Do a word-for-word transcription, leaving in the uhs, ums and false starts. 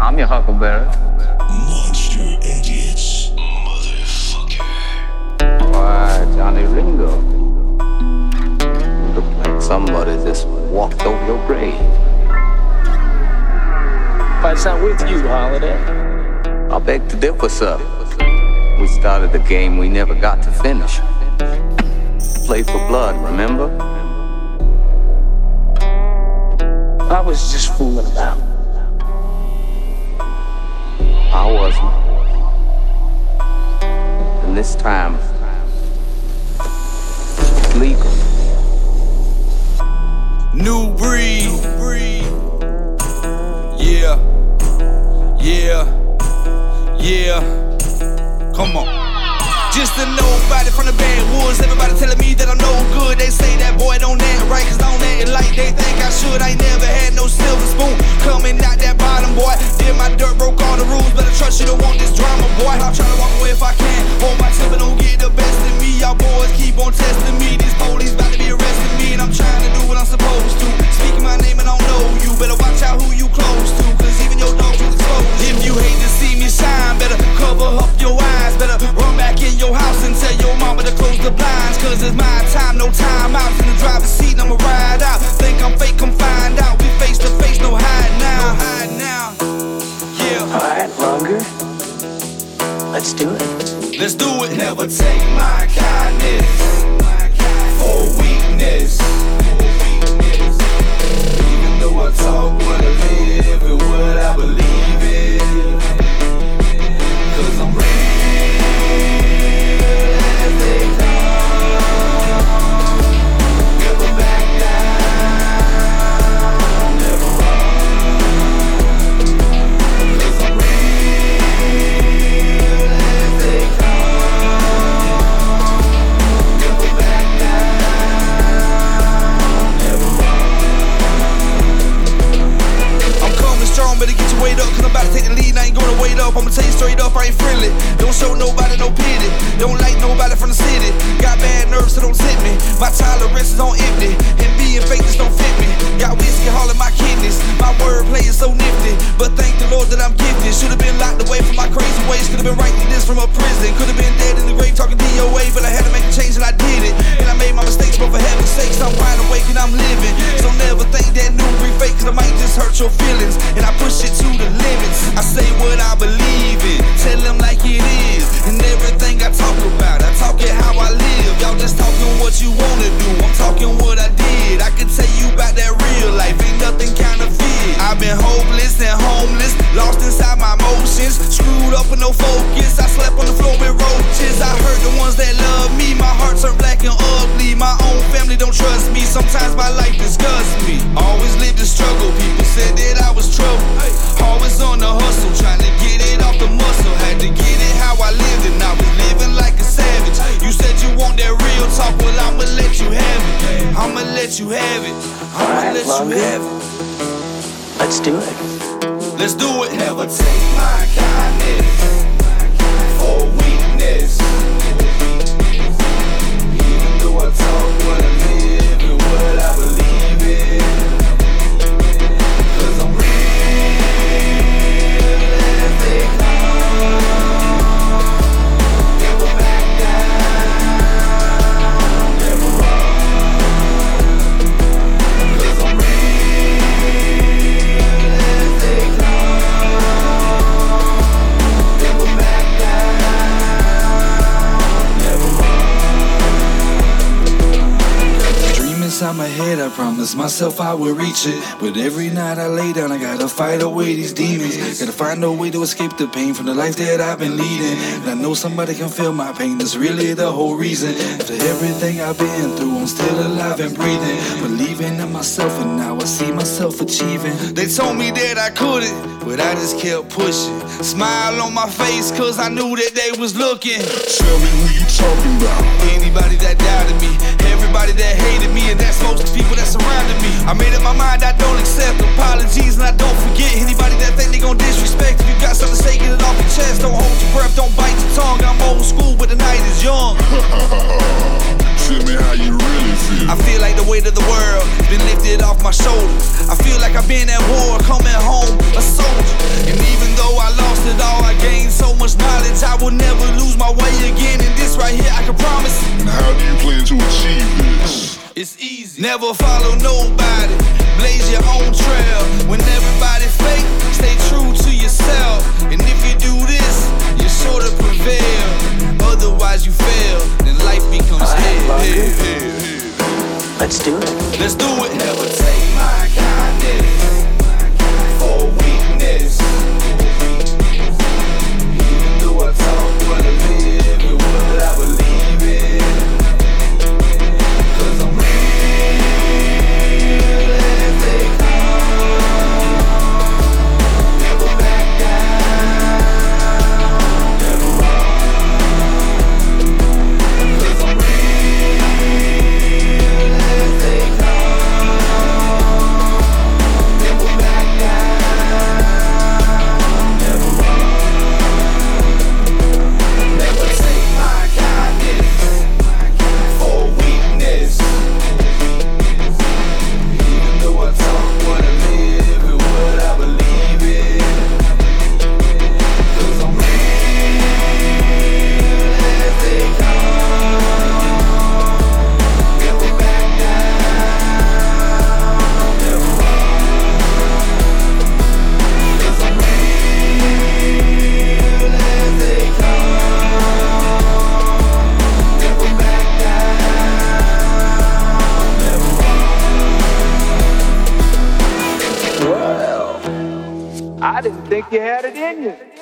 I'm your Huckleberry. Monster idiots. Motherfucker. Why, Johnny Ringo. You look like somebody just walked over your grave. Fight's not with you, Holiday. I beg to differ, sir. We started the game we never got to finish. Play for blood, remember? I was just fooling about. I wasn't. And this time, it's legal. New breed. Yeah. Yeah. Yeah. Come on. Just a nobody from the backwoods. Everybody telling me that I'm no good. They say that boy don't act right, cause I don't act like they think I should. I ain't never had no silver spoon coming out that bottom, boy. Did my dirt, broke all the rules. Better trust you don't want this drama, boy. I'll try to walk away if I can. Hold my temper, don't get the best of me. Y'all boys keep on testing me. These police about to be arresting me, and I'm trying to do what I'm supposed to. Speaking my name and I don't know you. Better watch out who you close to, cause even your dog is exposed. If you hate to see me shine, better cover up your eyes. Better run back in your house and tell your mama to close the blinds, cause it's my time, no time out. In the driver's seat, I'ma ride out. Think I'm fake, come find out. We face to face, no hide now. No hide now. Yeah. Alright, longer. Let's do it. Let's do it. Never take my kindness for weakness. Even though I talk what I live and what I believe in, cause I'm real. Better get your weight up, cause I'm about to take the lead, I ain't gonna wait up. I'ma tell you straight up, I ain't friendly. Don't show nobody no pity. Don't like nobody from the city. Got bad nerves, so don't tip me. My tolerance is on empty, and being fake just don't fit me. Got whiskey all in my kidneys. My wordplay is so nifty, but thank the Lord that I'm gifted. Should've been locked away from my crazy ways. Could've been writing this from a prison. Could've been dead in the grave talking D O A, but I had to make a change and I did it. And I made my mistakes, but for heaven's sakes, I'm wide awake and I'm living. So never think that new breed fake, cause I might just hurt your feelings. And I push it to the limits. I say what I believe in, tell them like it is. And everything I talk about, I talk it how I live. Y'all just talking what you wanna do, I'm talking what I did. I can tell you about that real life, ain't nothing counterfeit. I've been hopeless and homeless, lost inside my emotions, screwed up with no focus. I slept on the floor with roaches. I hurt the ones that love me, my heart turned black and ugly. My own family don't trust me, sometimes my life disgusts me. Always lived the struggle, people said that I was trouble. Always on the hustle, trying to get it off the muscle. Had to get it how I lived and I was living like a savage. You said you want that real talk, well I'ma let you have it. I'ma let you have it. I'ma Alright, let longer. you have it. Let's do it. Let's do it. Never take my kindness for weakness. Even though I talk what I live and what I believe in, cause I'm real as they come. Never back down, never run, cause I'm real as they come. Never back down, never run. Dream inside my head, I promised myself I would reach it. But every night I lay down, I gotta fight away these demons. Gotta find a way to escape the pain from the life that I've been leading. And I know somebody can feel my pain, that's really the whole reason. After everything I've been through, I'm still alive and breathing, believing in myself, and now I see myself achieving. They told me that I couldn't, but I just kept pushing. Smile on my face, cause I knew that they was looking. Tell me who you talking about. Anybody that doubted me, everybody that hated me, and that's most of the people that surrounded me. I made up my mind, I don't accept apologies, and I don't forget anybody that think they gon' disrespect. If you got something to say, get it off your chest. Don't hold your breath, don't bite your tongue. I'm old school, but the night is young. Tell me how you really feel. I feel like the weight of the world been lifted off my shoulders. I feel like I've been at war, coming home a soldier. And even Never follow nobody, blaze your own trail. When everybody fake, stay true to yourself. And if you do this, you're sure to prevail. Otherwise you fail, then life becomes hell, hell, hell, hell. Let's do it. Let's do it. Never take my kindness for weakness. Even though I talk what I live and what I believe in. Cause I'm real as they come. Never back down, never run. Cause I'm real as they come. Never back down, never run. Never take my kindness for weakness. Even though I talk what I live and what I believe in. Cause I'm real as they come. Never back down, never run. Cause I'm real as they come. Never back down, never run. Well, I didn't think you had it in you.